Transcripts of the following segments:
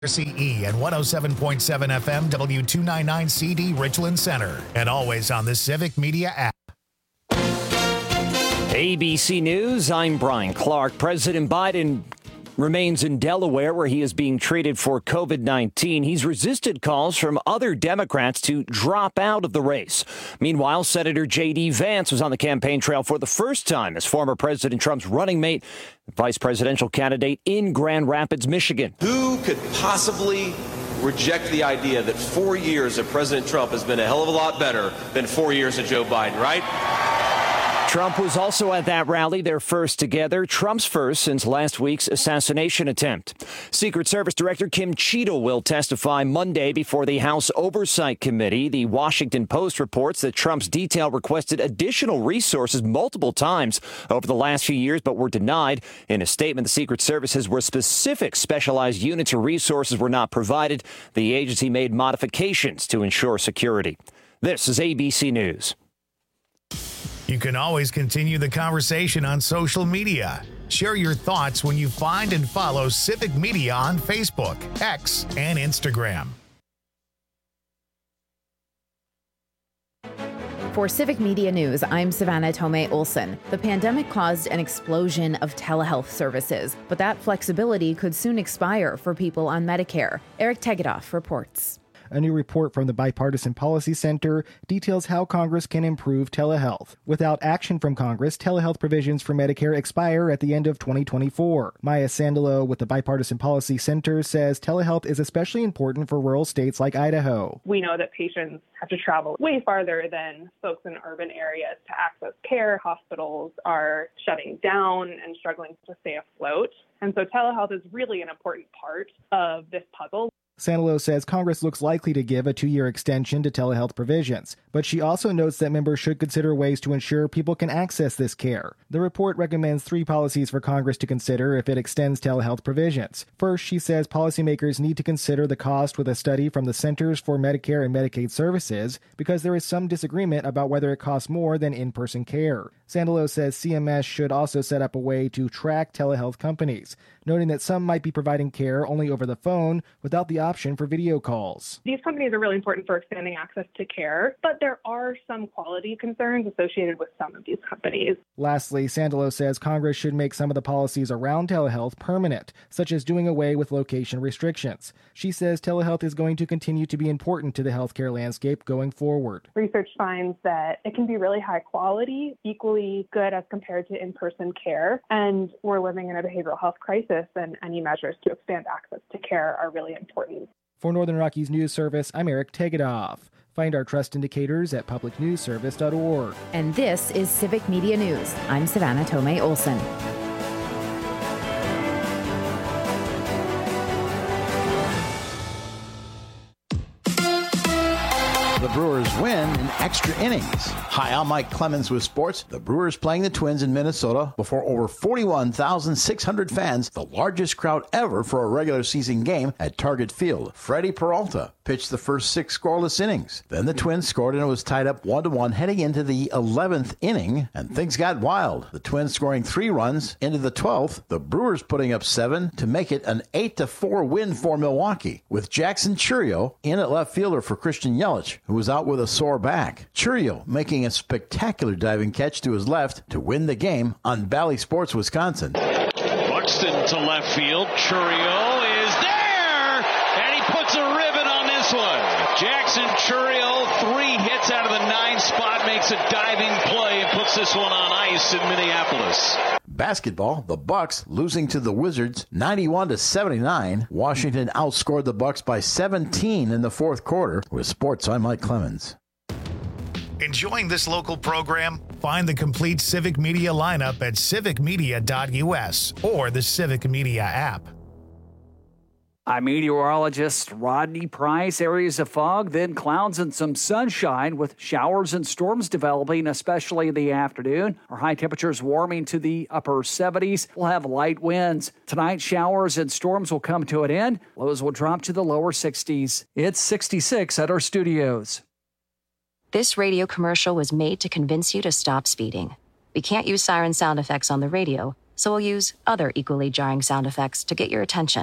CE and 107.7 FM W299CD Richland Center, and always on the Civic Media app. ABC News, I'm Brian Clark. President Biden remains in Delaware, where he is being treated for COVID-19. He's resisted calls from other Democrats to drop out of the race. Meanwhile, Senator J.D. Vance was on the campaign trail for the first time as former President Trump's running mate, vice presidential candidate in Grand Rapids, Michigan. Who could possibly reject the idea that 4 years of President Trump has been a hell of a lot better than 4 years of Joe Biden, right? Trump was also at that rally, their first together, Trump's first since last week's assassination attempt. Secret Service Director Kim Cheadle will testify Monday before the House Oversight Committee. The Washington Post reports that Trump's detail requested additional resources multiple times over the last few years, but were denied. In a statement, the Secret Service says where specific specialized units or resources were not provided, the agency made modifications to ensure security. This is ABC News. You can always continue the conversation on social media. Share your thoughts when you find and follow Civic Media on Facebook, X, and Instagram. For Civic Media News, I'm Savannah Tomei Olson. The pandemic caused an explosion of telehealth services, but that flexibility could soon expire for people on Medicare. Eric Tegedoff reports. A new report from the Bipartisan Policy Center details how Congress can improve telehealth. Without action from Congress, telehealth provisions for Medicare expire at the end of 2024. Maya Sandalo with the Bipartisan Policy Center says telehealth is especially important for rural states like Idaho. We know that patients have to travel way farther than folks in urban areas to access care. Hospitals are shutting down and struggling to stay afloat. And so telehealth is really an important part of this puzzle. Sandalo says Congress looks likely to give a 2-year extension to telehealth provisions, but she also notes that members should consider ways to ensure people can access this care. The report recommends 3 policies for Congress to consider if it extends telehealth provisions. First, she says policymakers need to consider the cost with a study from the Centers for Medicare and Medicaid Services because there is some disagreement about whether it costs more than in-person care. Sandalo says CMS should also set up a way to track telehealth companies, noting that some might be providing care only over the phone without the option for video calls. These companies are really important for expanding access to care, but there are some quality concerns associated with some of these companies. Lastly, Sandalo says Congress should make some of the policies around telehealth permanent, such as doing away with location restrictions. She says telehealth is going to continue to be important to the healthcare landscape going forward. Research finds that it can be really high quality, equally good as compared to in-person care, and we're living in a behavioral health crisis, and any measures to expand access to care are really important. For Northern Rockies News Service, I'm Eric Tegedoff. Find our trust indicators at publicnewsservice.org. And this is Civic Media News. I'm Savannah Tomei Olson. The Brewers win in extra innings. Hi, I'm Mike Clemens with sports. The Brewers playing the Twins in Minnesota before over 41,600 fans, the largest crowd ever for a regular season game at Target Field. Freddie Peralta pitched the first 6 scoreless innings. Then the Twins scored and it was tied up 1-1 heading into the 11th inning, and things got wild. The Twins scoring 3 runs into the 12th, the Brewers putting up 7 to make it an 8-4 win for Milwaukee, with Jackson Chourio in at left fielder for Christian Yelich, who was out with a sore back. Chourio making a spectacular diving catch to his left to win the game on Bally Sports, Wisconsin. Buxton to left field. Chourio is there, and he puts a ribbon on this one. Jackson Chourio, 3 hits out of the 9 spot, makes a diving play and puts this one on ice in Minneapolis. Basketball, the Bucks losing to the Wizards 91-79. Washington outscored the Bucks by 17 in the fourth quarter. With sports, I'm Mike Clemens. Enjoying this local program? Find the complete Civic Media lineup at civicmedia.us or the Civic Media app. I'm meteorologist Rodney Price. Areas of fog, then clouds and some sunshine with showers and storms developing, especially in the afternoon. Our high temperatures warming to the upper 70s. We'll have light winds. Tonight, showers and storms will come to an end. Lows will drop to the lower 60s. It's 66 at our studios. This radio commercial was made to convince you to stop speeding. We can't use siren sound effects on the radio, so we'll use other equally jarring sound effects to get your attention,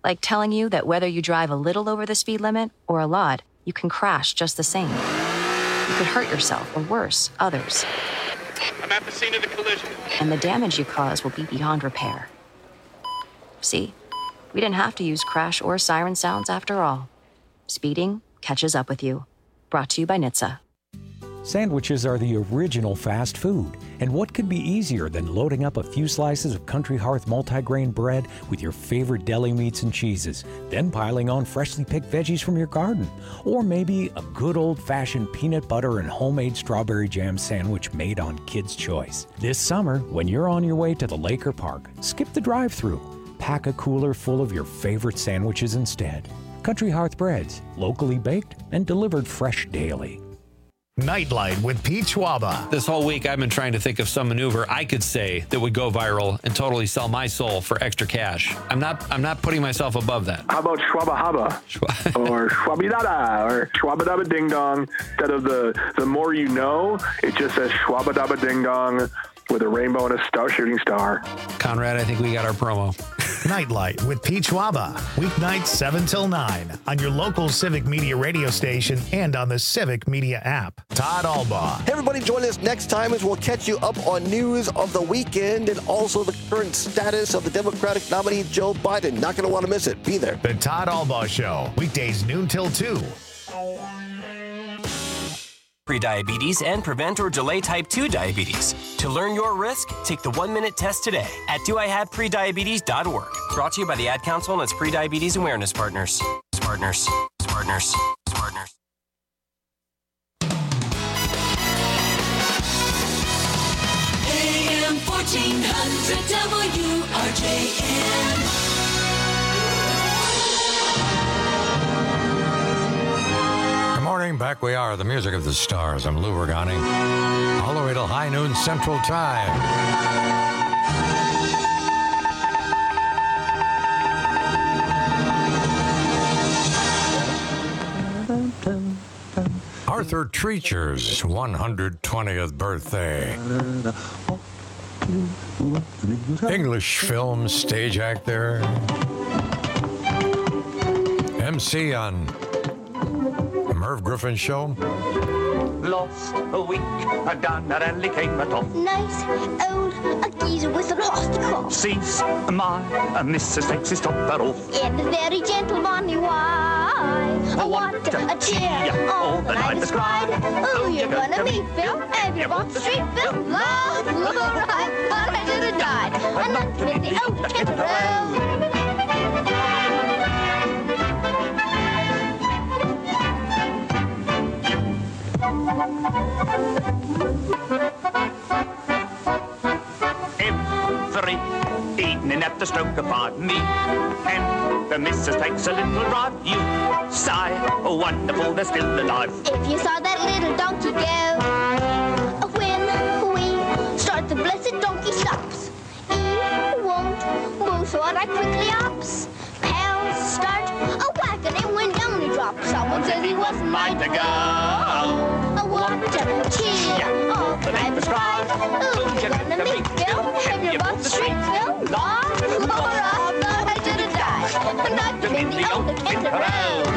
Like telling you that whether you drive a little over the speed limit or a lot, you can crash just the same. You could hurt yourself, or worse, others. I'm at the scene of the collision. And the damage you cause will be beyond repair. See? We didn't have to use crash or siren sounds after all. Speeding catches up with you. Brought to you by NHTSA. Sandwiches are the original fast food, and what could be easier than loading up a few slices of Country Hearth multigrain bread with your favorite deli meats and cheeses, then piling on freshly picked veggies from your garden, or maybe a good old-fashioned peanut butter and homemade strawberry jam sandwich made on Kids' Choice. This summer, when you're on your way to the lake or park, skip the drive-thru. Pack a cooler full of your favorite sandwiches instead. Country Hearth breads, locally baked and delivered fresh daily. Nightlight with Pete Schwaba. This whole week, I've been trying to think of some maneuver I could say that would go viral and totally sell my soul for extra cash. I'm not putting myself above that. How about Schwaba Haba? Or Schwabidada? Or Schwabadaba Ding Dong? Instead of the more you know, it just says Schwabadaba Ding Dong with a rainbow and a shooting star. Conrad, I think we got our promo. Nightlight with Pete Schwaba. Weeknights 7 till 9 on your local Civic Media radio station and on the Civic Media app. Todd Albaugh. Hey, everybody, join us next time as we'll catch you up on news of the weekend and also the current status of the Democratic nominee, Joe Biden. Not going to want to miss it. Be there. The Todd Albaugh Show. Weekdays noon till 2. Prediabetes and prevent or delay type 2 diabetes. To learn your risk, take the 1-minute test today at doihaveprediabetes.org. Brought to you by the Ad Council and its Prediabetes Awareness Partners. Partners. AM 1400 WRJN. Morning, back we are, the music of the stars. I'm Lou Ragani, all the way till high noon Central Time. Arthur Treacher's 120th birthday. English film stage actor. MC on Merv Griffin Show. Lost a week, a gun that only came at all. Nice old a geezer with a lost call. Sees my Mrs. takes his top hat off. In the very gentle Bonnie Why. I want a cheer all the night is cried. Who you gonna meet, Bill? Have you bought the street, Bill? Love, right, but I should have died. I'm not in the old Kent Road. Every evening at the stroke of 5, me and the missus takes a little drive. You sigh, oh wonderful, they're still alive. If you saw that little donkey go, when we start the blessed donkey stops. He won't move, so I quickly ups. Pals start a whacking and when down he drops. Someone says he wasn't mine to go. What a cheer, all the night was cried. Who's you gonna meet, Bill? Have you bought the street, Bill? Lord, Laura, I thought I should have died. I'm not in the old Kent Road.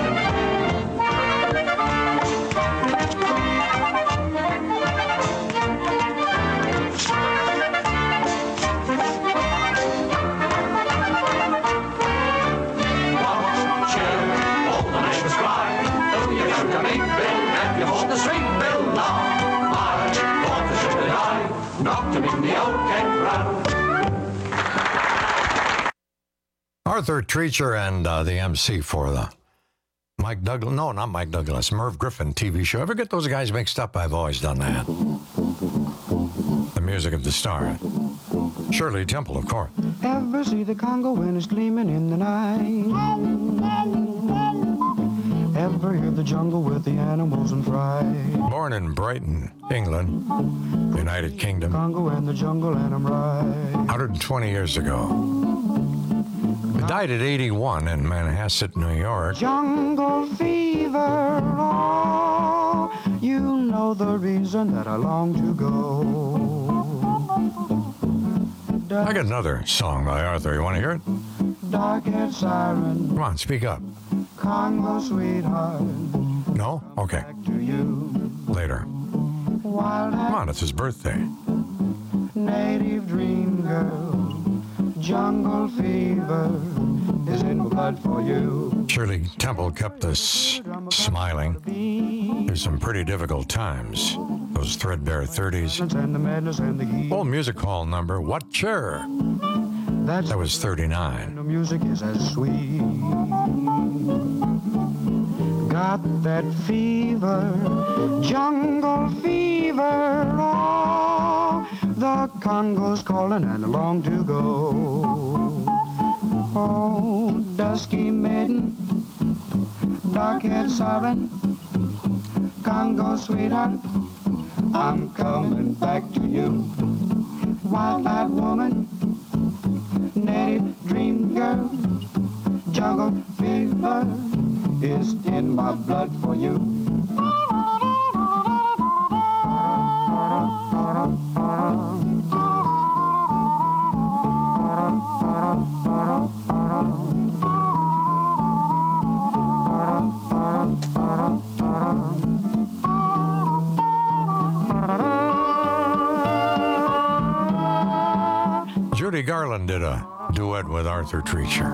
Arthur Treacher and the MC for the Mike Douglas, no, not Mike Douglas, Merv Griffin TV show. Ever get those guys mixed up? I've always done that. The music of the star. Shirley Temple, of course. Ever see the Congo when it's gleaming in the night? Ever hear the jungle with the animals and fright? Born in Brighton, England, United Kingdom. Congo and the jungle and I'm right. 120 years ago. He died at 81 in Manhasset, New York. Jungle fever, oh, you know the reason that I long to go. I got another song by Arthur. You want to hear it? dark-haired siren. Come on, speak up. Congo sweetheart. No? Okay. To you. Later. Wild Come on, it's his birthday. native dream girl. Jungle fever is in blood for you. Shirley Temple kept us smiling through some pretty difficult times. Those threadbare 30s. Old music hall number, What Chair? That was 39. The music is as sweet. Got that fever, jungle fever. Oh, the Congo's calling and along to go. Oh, dusky maiden, dark-haired siren, Congo sweetheart, I'm coming back to you. Wild-eyed woman, native dream girl, jungle fever is in my blood for you. Judy Garland did a duet with Arthur Treacher.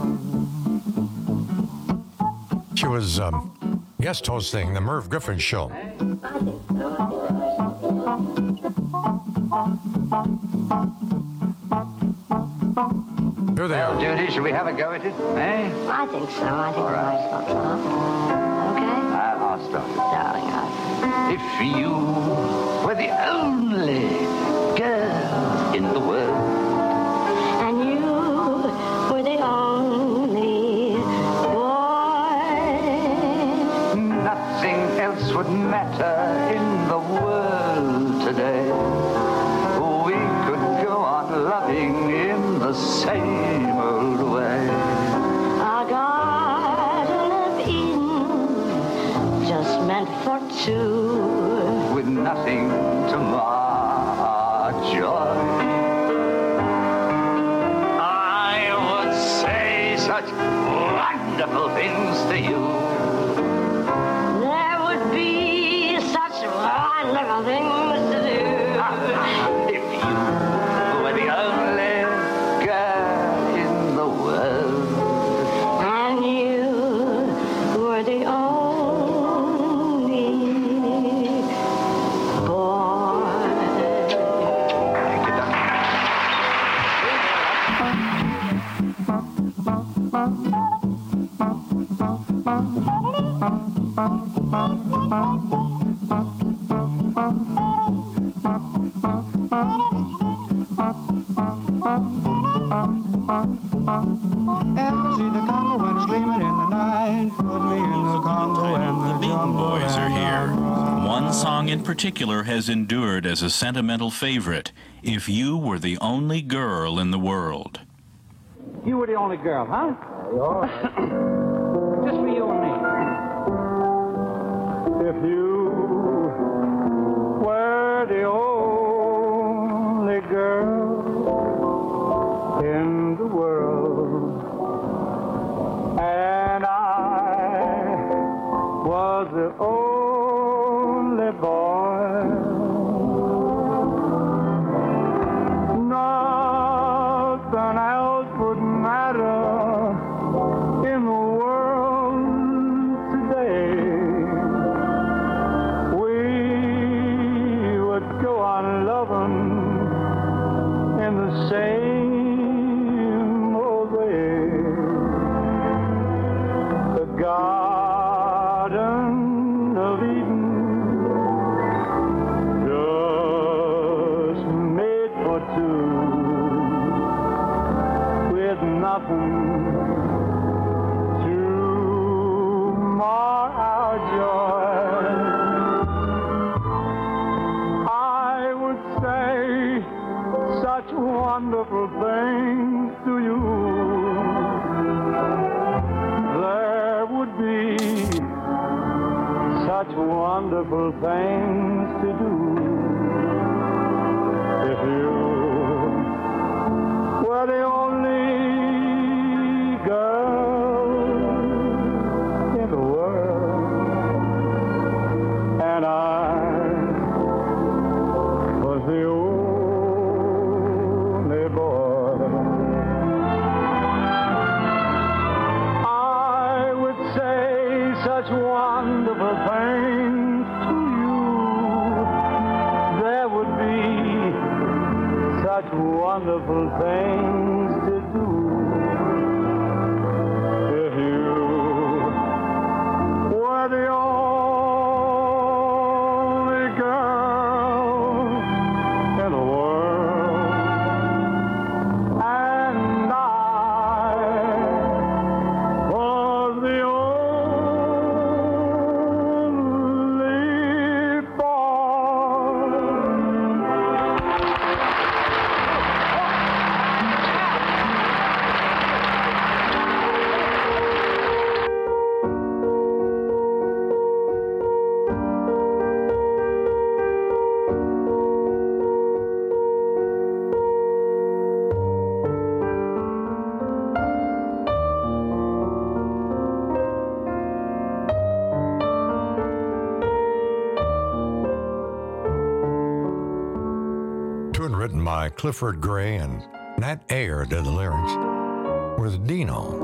She was guest hosting the Merv Griffin Show. Here they are. Judy, should we have a go at it? Eh? I think so. I think we might stop now. Okay? I'll stop it. Darling, If you were the only girl in the world, and you were the only boy, nothing else would matter in the world today. We could go on loving in the same old way. our Garden of Eden, just meant for two. With nothing to mar our joy. I would say such wonderful things to you. There would be such wonderful things to do. If you were the only girl in the world, And you were the only boy. Ever see the Congo when it's gleaming in the night? Put me in the Congo and the Beaton Boys are here. One song in particular has endured as a sentimental favorite. If You Were the Only Girl in the World. you were the only girl, huh? Just for you and me. If you were the only girl in the world, and I was the only boy, nothing else would matter in the world today. We would go on loving in the same old way. The Garden of Eden, just made for two, with nothing to mar our joy. I would say such wonderful things to you. There would be such wonderful things to do if you were the only such wonderful things to you. There would be such wonderful things to do. If you were the only girl in the world, and I was the only boy. Tune written by Clifford Gray and Nat Ayer did the lyrics with Dino.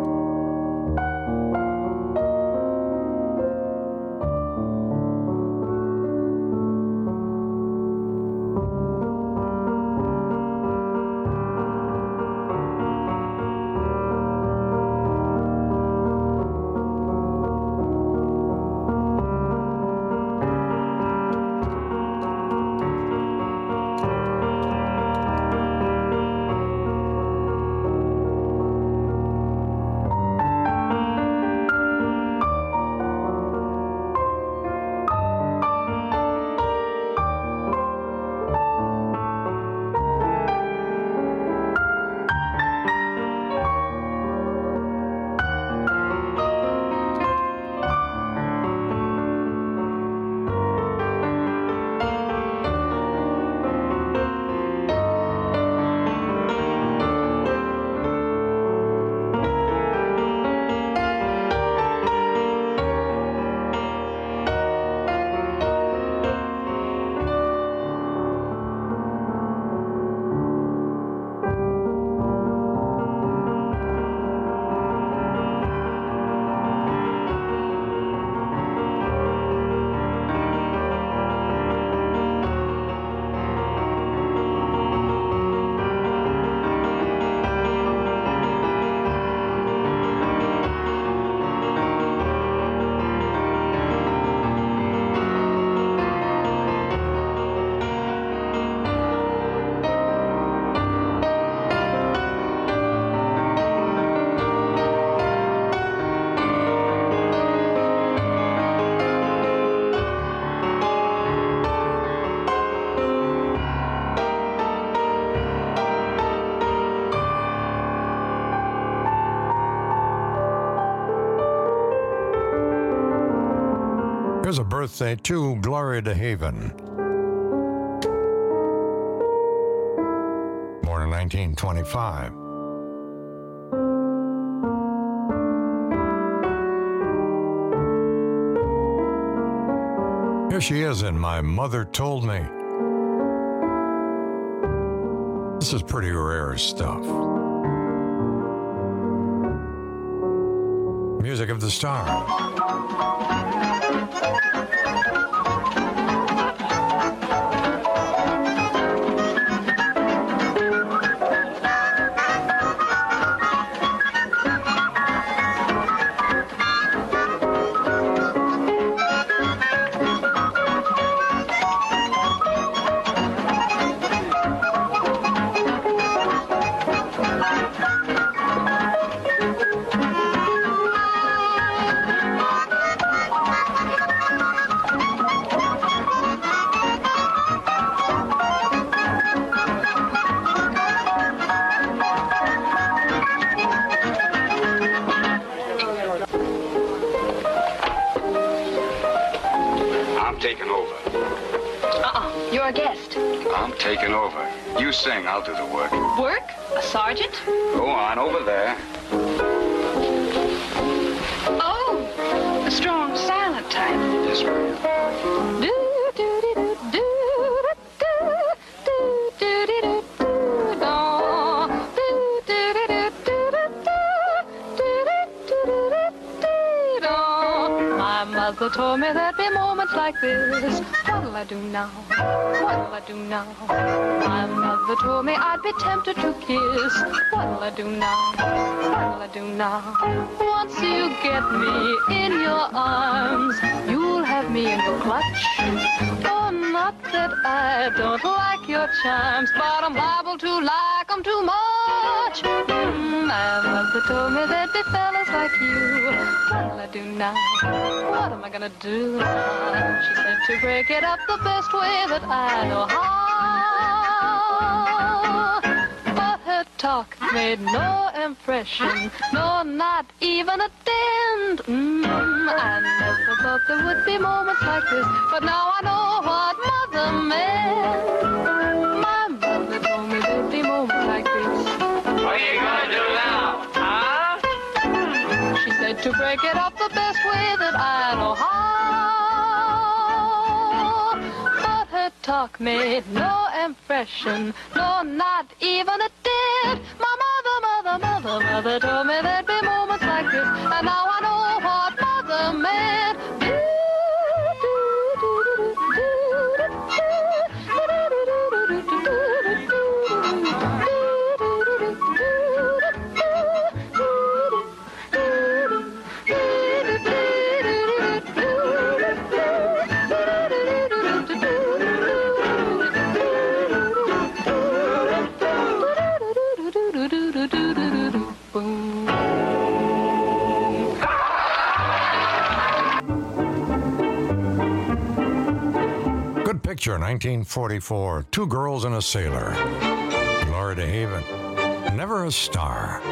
Here's a birthday to Gloria DeHaven. Born in 1925. Here she is in My Mother Told Me. This is pretty rare stuff. Music of the Stars. You're a guest. I'm taking over. You sing, I'll do the work. Work? A sergeant? Go on, over there. Oh, a strong, silent type. Yes, ma'am. My mother told me there'd be moments like this. What'll I do now? What'll I do now? My mother told me I'd be tempted to kiss. What'll I do now? What'll I do now? Once you get me in your arms, you'll have me in your clutch. Oh, not that I don't like your charms, but I'm liable to like them too much. My mother told me there'd be fellas like you. What'll I do now? What am I gonna do now? She said to break it up the best way that I know how. But her talk made no impression, no, not even a dent. I never thought there would be moments like this, but now I know what mother meant. My mother told me there'd be moments like this. What are you gonna do now, huh? She said to break it up the best way that I know how. But her talk made no impression, no, not even a dent. My mother told me there'd be moments like this, and now I know what mother meant. Good picture, 1944. Two girls and a sailor. Gloria DeHaven. Never a star.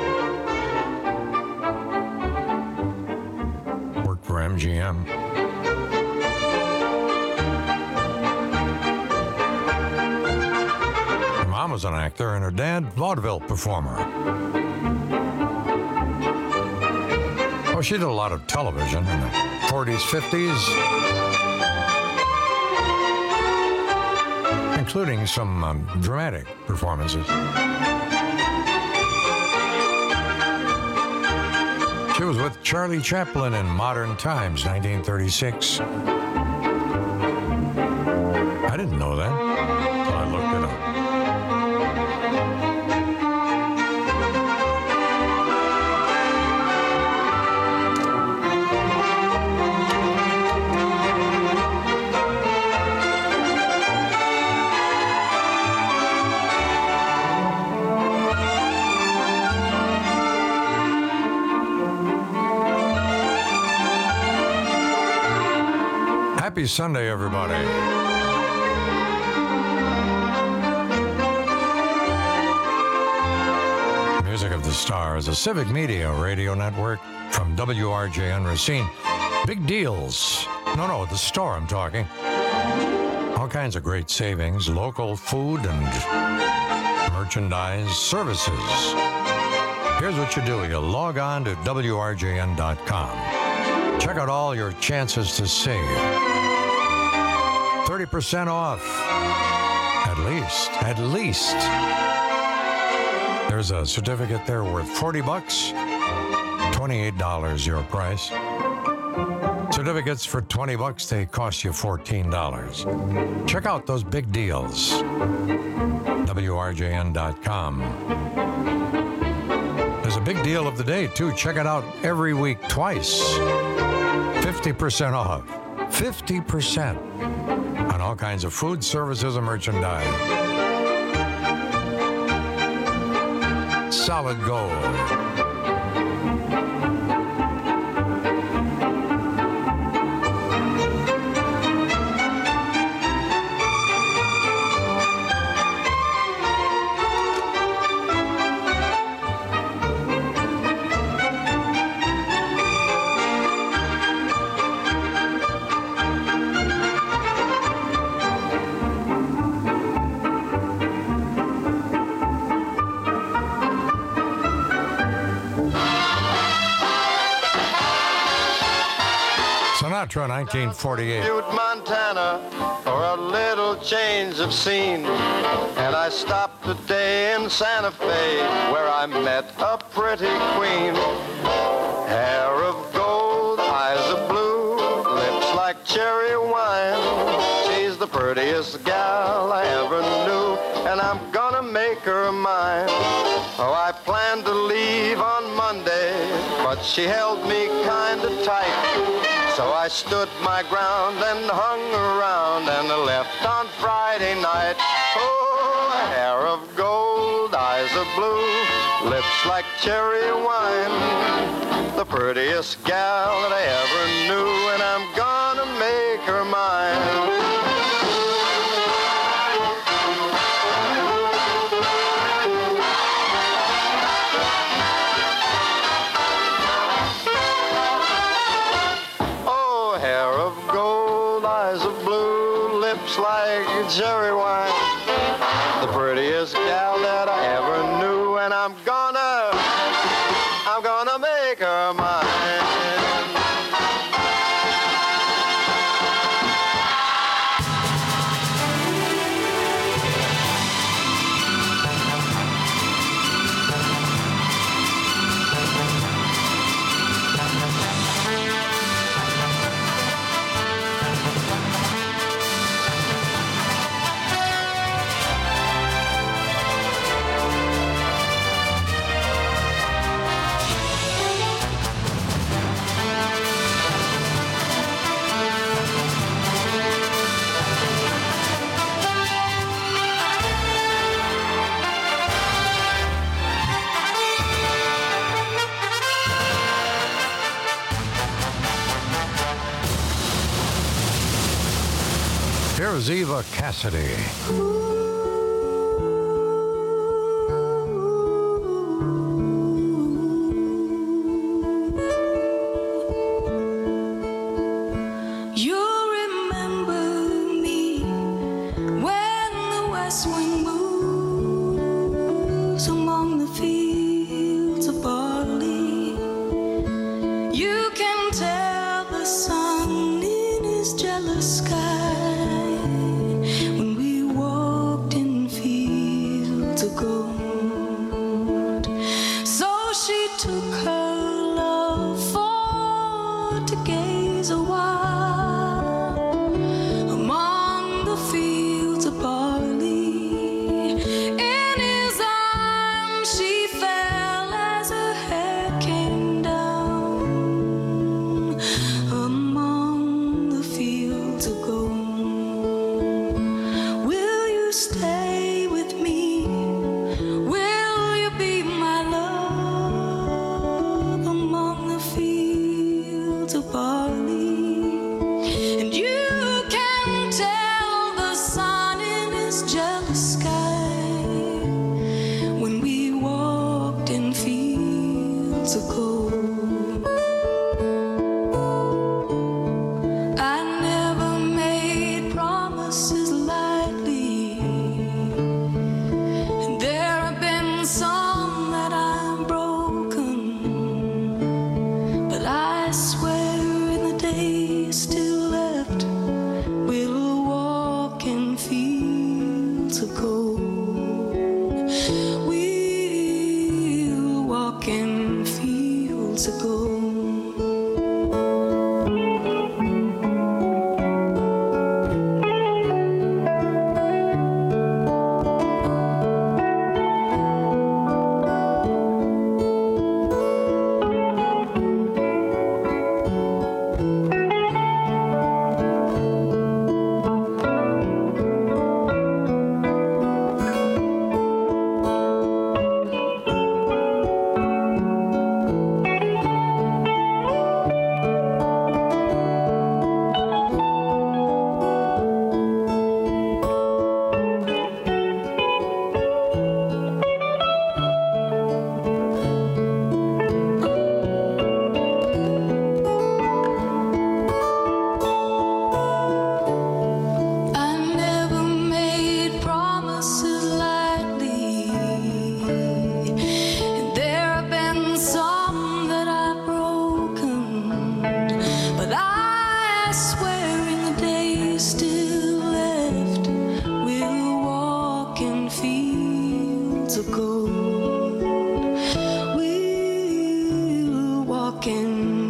Worked for MGM. Her mom was an actor and her dad, vaudeville performer. Oh, she did a lot of television in the 40s, 50s. Including some dramatic performances. She was with Charlie Chaplin in Modern Times, 1936. I didn't know that, so I looked it up. Happy Sunday, everybody. Music of the Stars, a Civic Media radio network from WRJN Racine. Big deals. No, the store I'm talking. All kinds of great savings, local food and merchandise, services. Here's what you do. You log on to WRJN.com. Check out all your chances to save. 30% off. At least. There's a certificate there worth $40. $28 your price. Certificates for $20, they cost you $14. Check out those big deals. WRJN.com. There's a big deal of the day, too. Check it out every week, twice. 50% off. 50% on all kinds of food, services, and merchandise. Solid gold. Sinatra, 1948. Butte, Montana, for a little change of scene. And I stopped today in Santa Fe, where I met a pretty queen. Hair of gold, eyes of blue, lips prettiest gal I ever knew, and I'm gonna make her mine. Oh, I planned to leave on Monday, but she held me kinda tight. So I stood my ground and hung around and left on Friday night. Oh, hair of gold, eyes of blue, lips like cherry wine. The prettiest gal that I ever knew, and I'm gonna make her mine. Like cherry wine, the prettiest gal that I ever knew, and I'm gonna make her mine. Here's Eva Cassidy.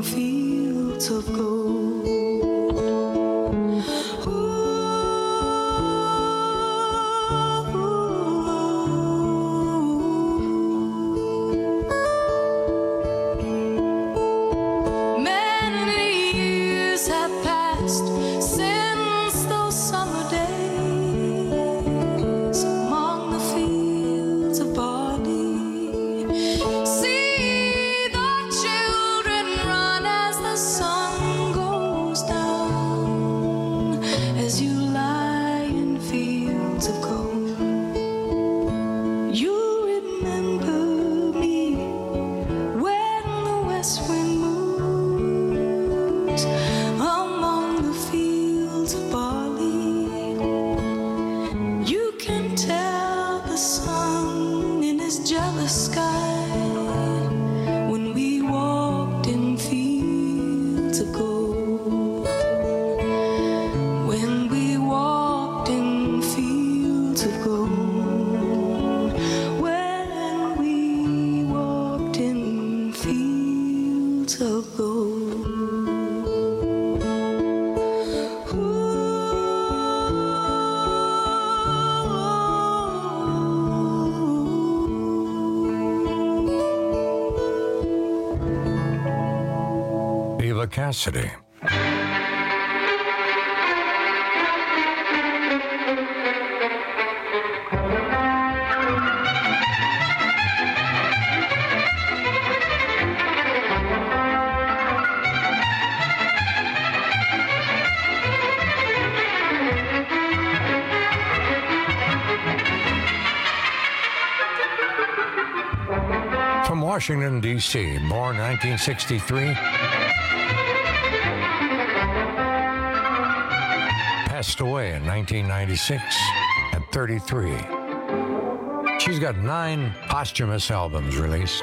of gold. Ooh, years have passed since those summer days among the fields of barley. See the children run as the sun goes down, as you lie in fields of gold. You remember me when the west wind moves among the fields of barley. You can tell the sun in his jealous sky when we walked in fields of gold. When we walked in fields of gold. When we walked in fields of gold. Eva Cassidy. From Washington, D.C., born 1963. Passed away in 1996 at 33. She's got 9 posthumous albums released.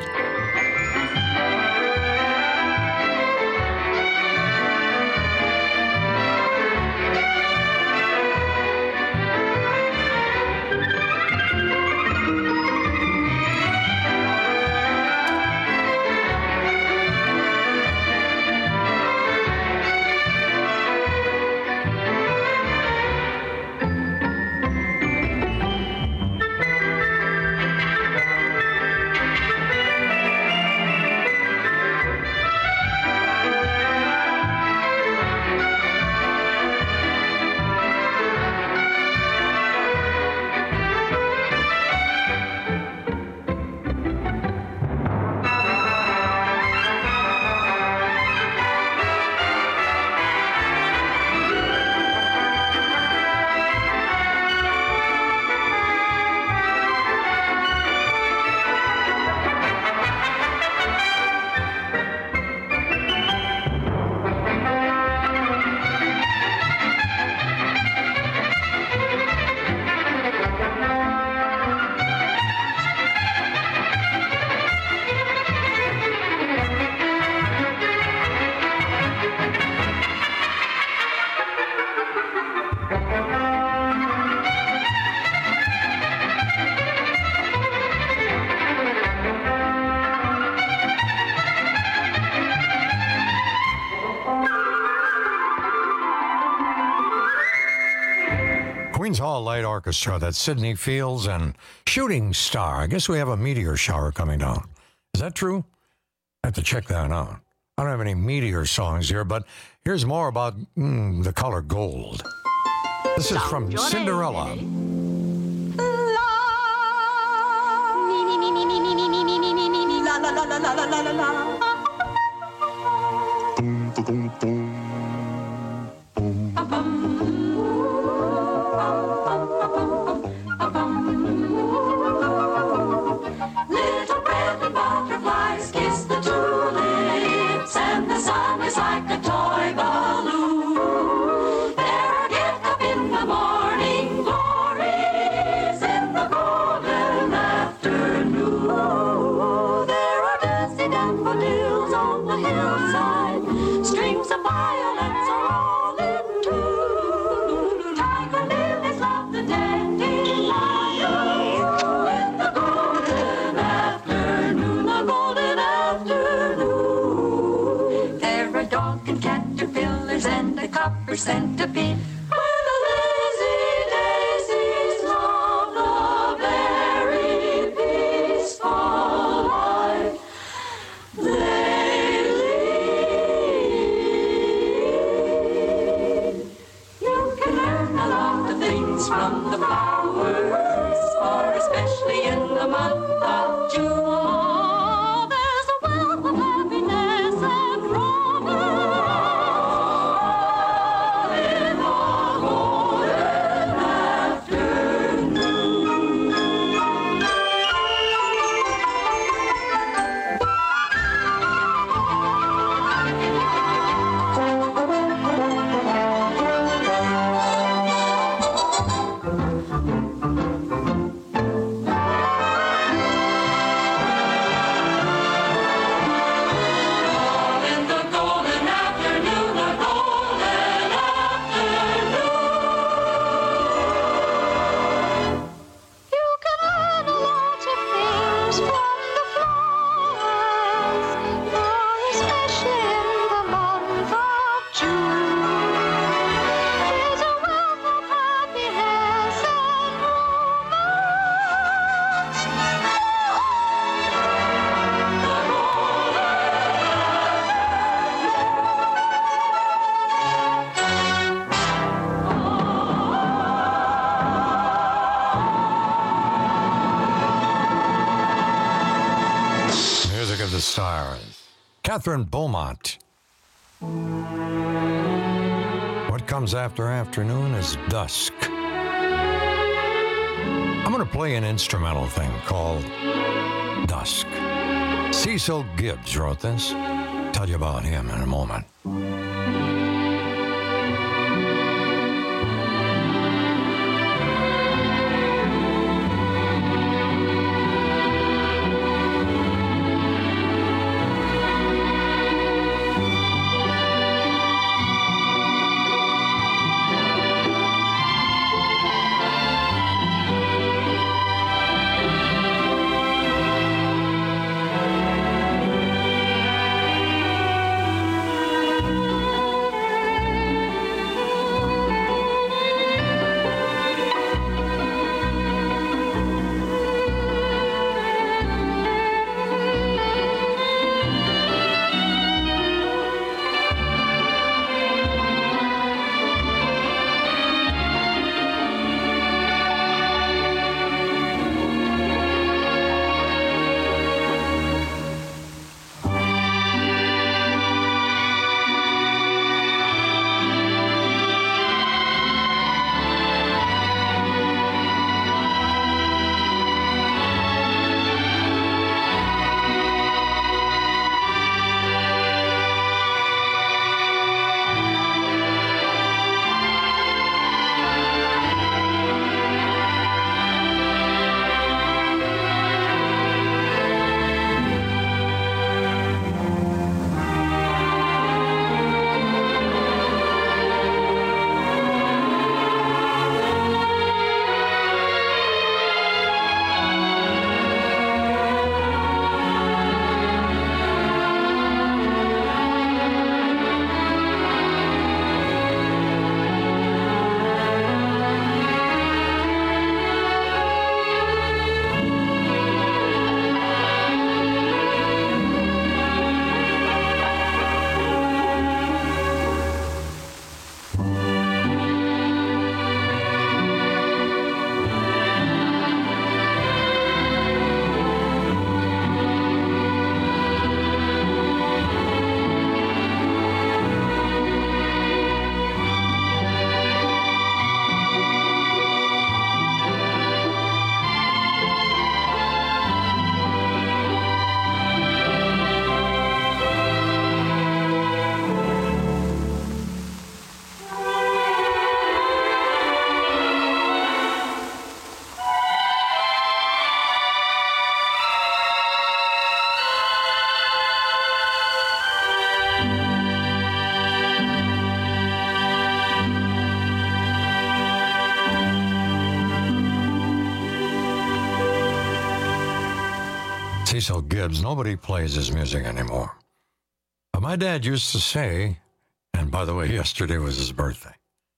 Queens Hall Light Orchestra, that's Sidney Fields and Shooting Star. I guess we have a meteor shower coming down. Is that true? I have to check that out. I don't have any meteor songs here, but here's more about the color gold. This is from Cinderella. Little bread and butterflies kiss the tulips, and the sun is like a toy balloon. There are get up in the morning glories in the golden afternoon. There are dancing daffodils on the hillside, streams of violets are all in tune. Tiger lilies love the dandelions in the golden afternoon, the golden afternoon. There are dog and caterpillars and a copper centipede. Where the lazy daisies love the very peaceful life they lead. Catherine Beaumont. What comes after afternoon is dusk. I'm going to play an instrumental thing called Dusk. Cecil Gibbs wrote this. Tell you about him in a moment. Cecil Gibbs, nobody plays his music anymore. But my dad used to say, and by the way, yesterday was his birthday.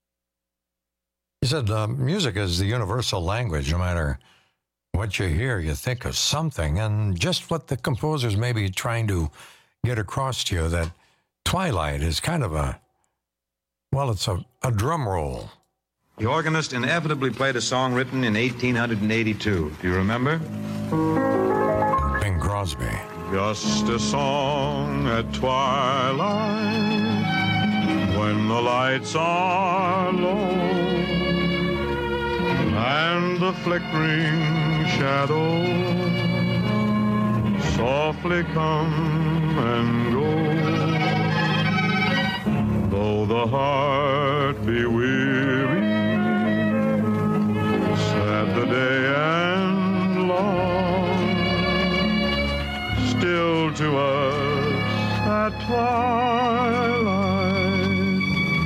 He said, music is the universal language. No matter what you hear, you think of something. And just what the composer's maybe trying to get across to you, that Twilight is kind of it's a drum roll. The organist inevitably played a song written in 1882. Do you remember? Bing Crosby. Just a song at twilight when the lights are low and the flickering shadows softly come and go. Though the heart be weary, sad the day and long, still to us at twilight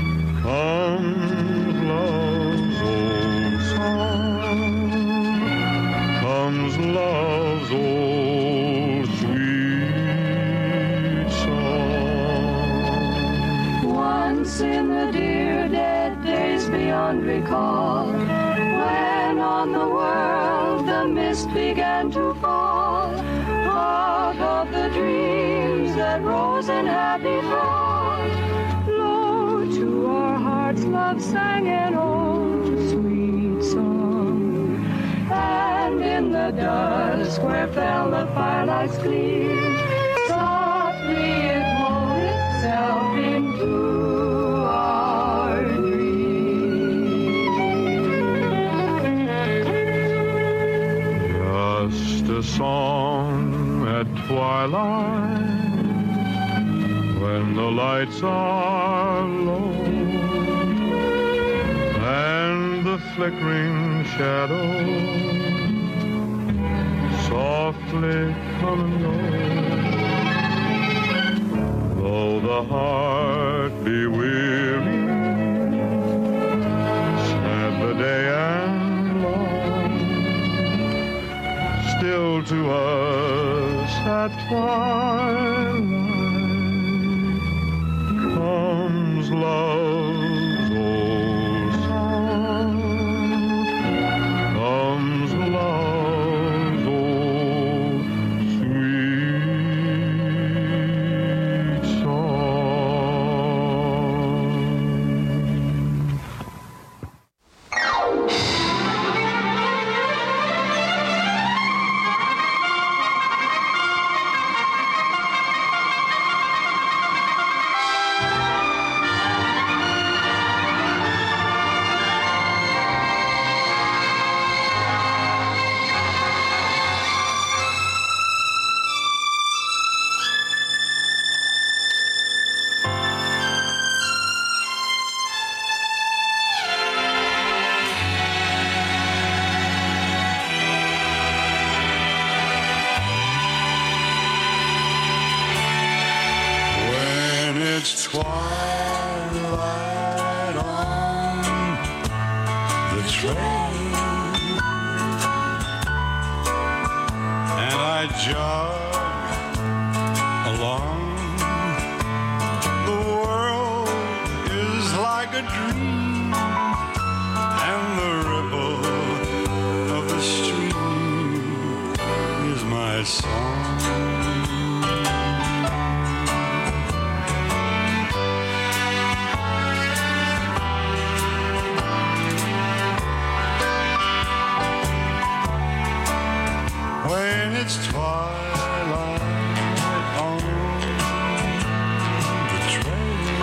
comes love's old song, comes love's old sweet song. Once in the dear dead days beyond recall, when on the world the mist began to fall, out of the dreams that rose in happy thought, low to our hearts love sang an old sweet song. And in the dusk where fell the firelight's gleam, softly it twilight, when the lights are low, and the flickering shadows softly come and go. Though the heart be weary, sad the day and long, still to us at twilight comes love's old song, comes love's old sweet song. When it's twilight on the train, and I jog along, the world is like a dream, and the ripple of the stream is my song. When it's twilight on the train,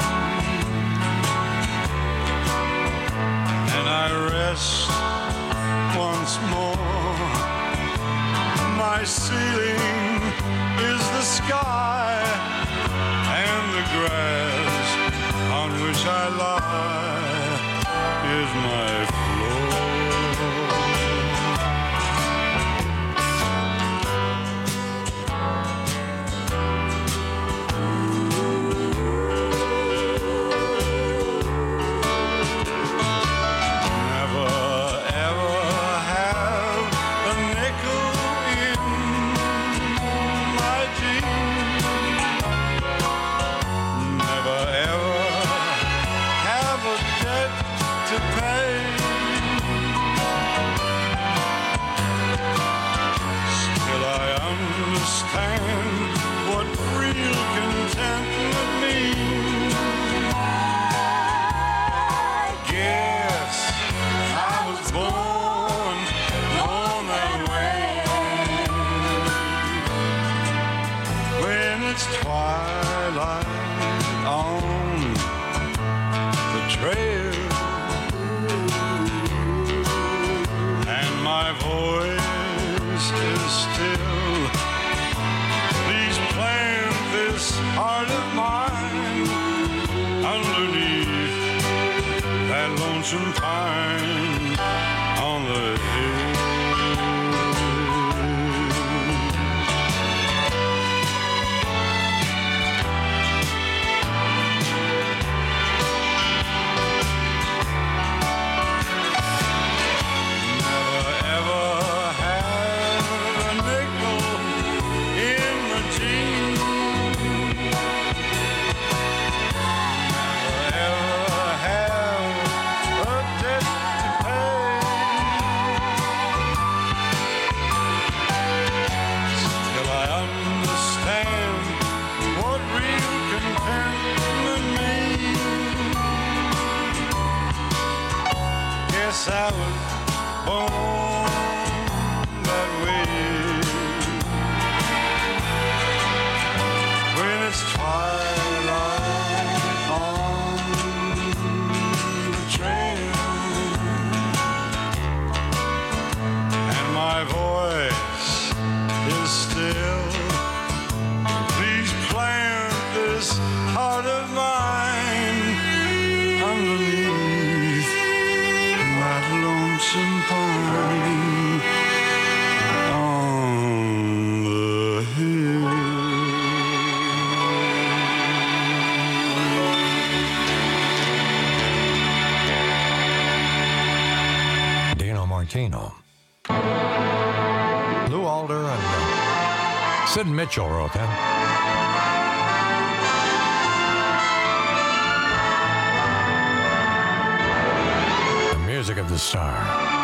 and I rest once more, my ceiling is the sky, and the grass on which I lie is my floor. What real contentment means. I guess I was born on that way. When it's twilight on the trail, and my voice is still, plant this heart of mine underneath that lonesome pine on the hill. Never ever had a nickel in the jeans. Yes, I was born that way. When it's twilight on the trail, and my voice is still, Valentino. Lou Alder and Sid Mitchell wrote that. The music of the star.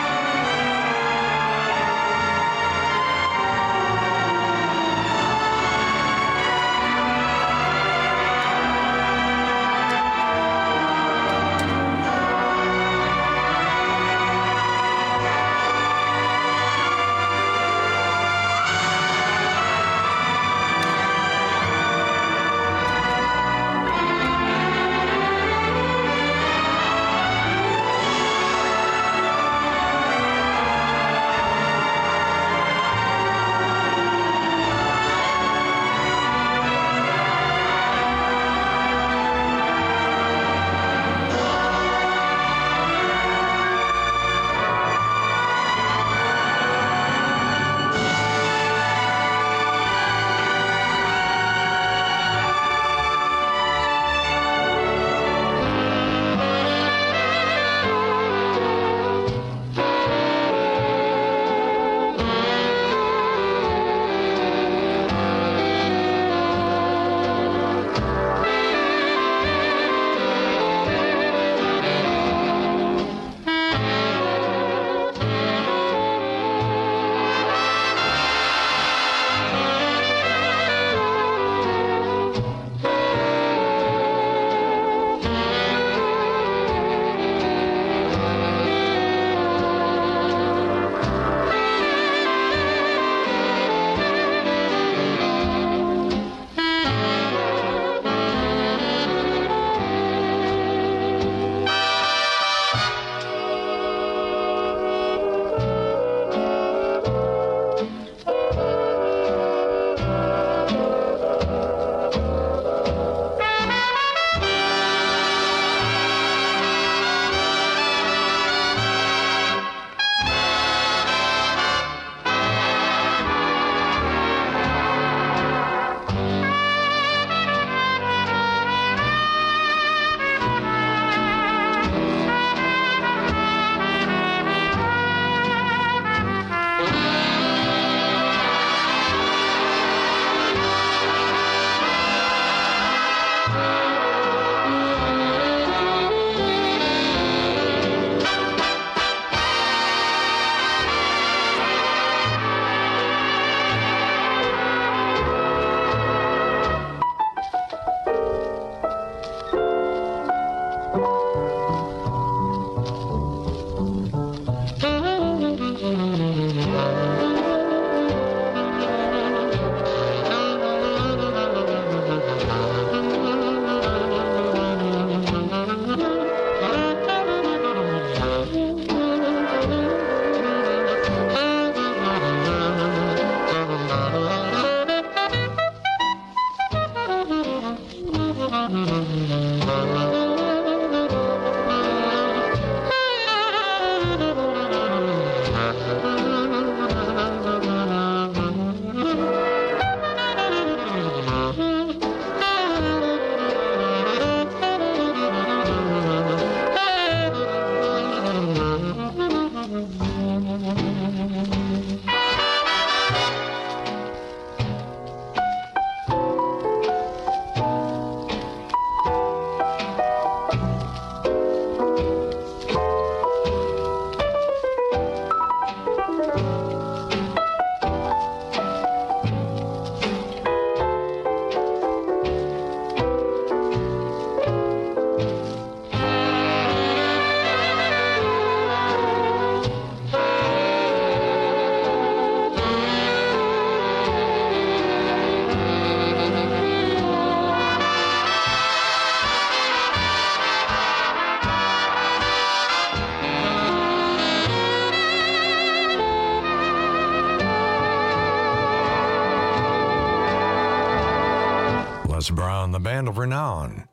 Les Brown, the band of renown.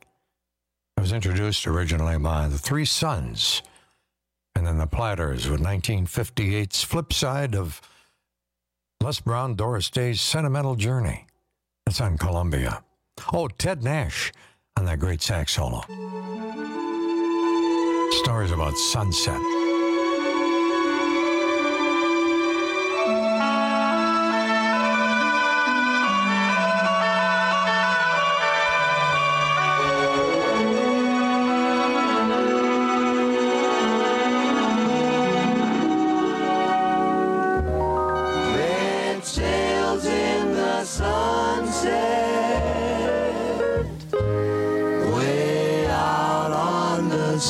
It was introduced originally by the Three Sons, and then the Platters with 1958's flip side of Les Brown, Doris Day's Sentimental Journey. That's on Columbia. Oh, Ted Nash on that great sax solo. Stories about sunset.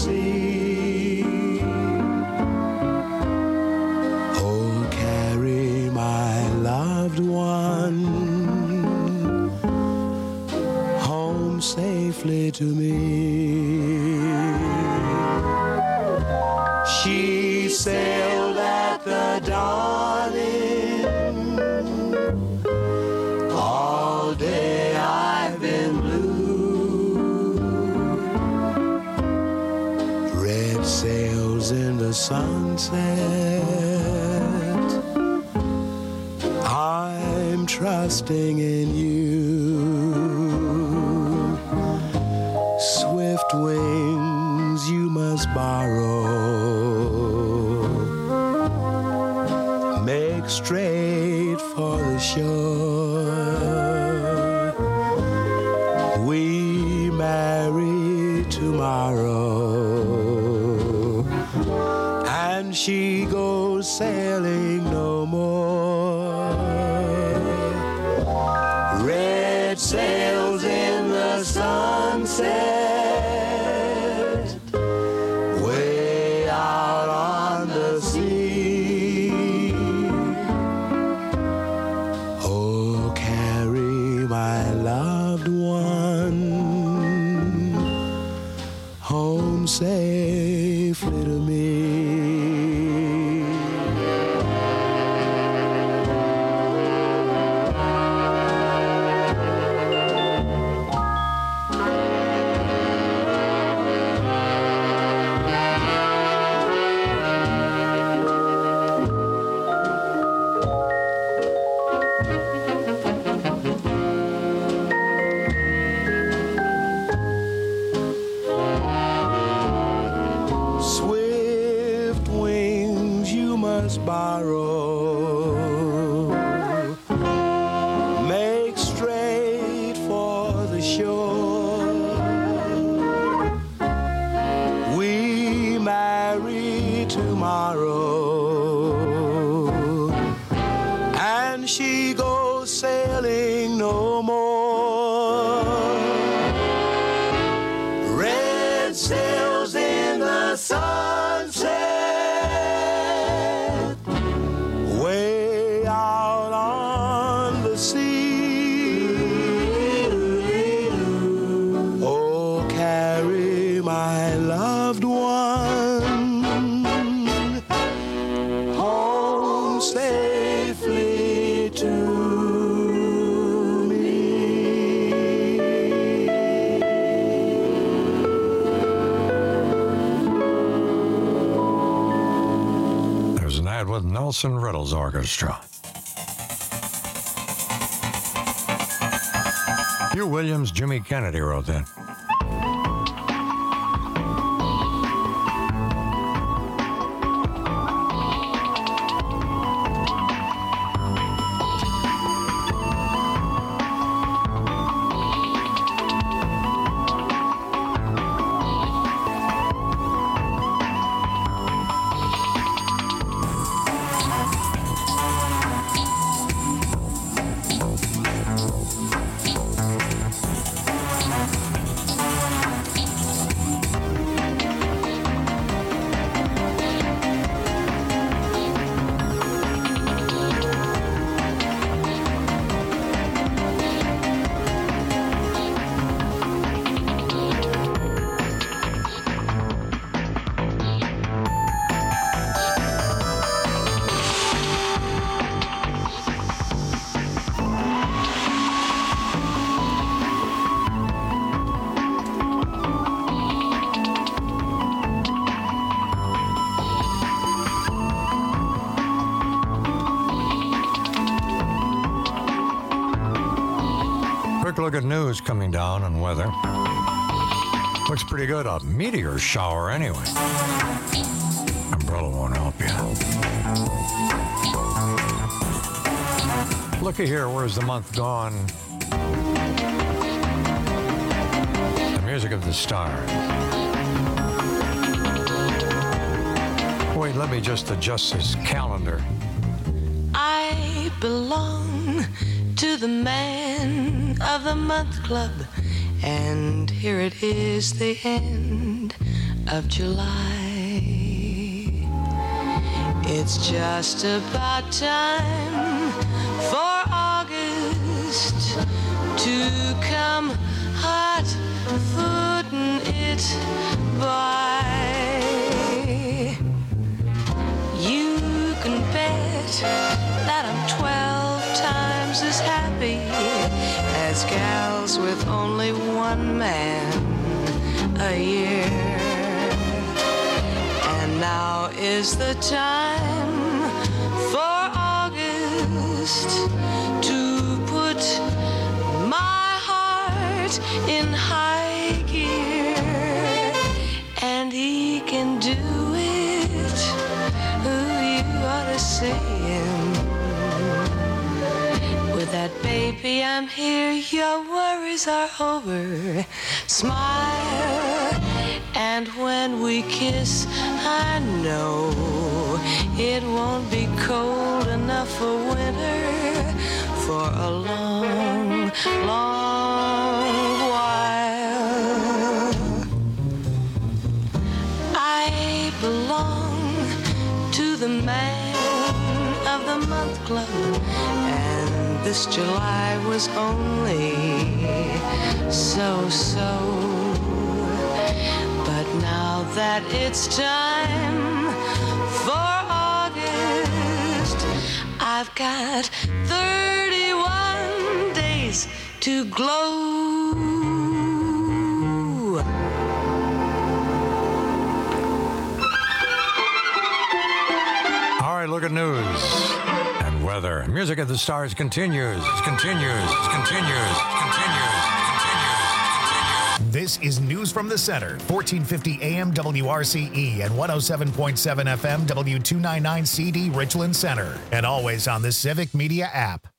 sea. Oh, carry my loved one home safely to me. She sailed at the dawning. All day I've been blue. Red sails in the sunset. I'm trusting in you. Swift wings you must borrow. Make straight for the shore. We marry tomorrow, and she goes sailing no more. Red sails in the sunset, way out on the sea. Oh, carry my loved one home safely to me. Swift wings you must borrow. Make straight for the shore. We marry tomorrow, and she goes sailing no more. Red sails in the sunset, way out on the sea. Oh, carry my loved one home safely to There's an ad with Nelson Riddle's orchestra. Hugh Williams, Jimmy Kennedy wrote that. Quick look at news coming down and weather. Looks pretty good. A meteor shower anyway. Umbrella won't help you. Looky here, where's the month gone? The music of the stars. Wait, let me just adjust this calendar. I belong to the Man of the Month Club, and here it is, the end of July. It's just about time for August to come hot footing it by. You can bet that I'm 12 times as happy as gals with only one man a year. And now is the time for August to put my heart in high gear, and he can do it. Ooh, you ought to see him. With that baby, I'm here, your worries are over. Smile, and when we kiss, I know it won't be cold enough for winter for a long, long while. I belong to the Man of the Month Club, and this July was only so-so. But now that it's time for August, I've got 31 days to glow. All right, look at news and weather. Music of the Stars continues. This is News from the Center, 1450 AM WRCE and 107.7 FM W299CD Richland Center, and always on the Civic Media app.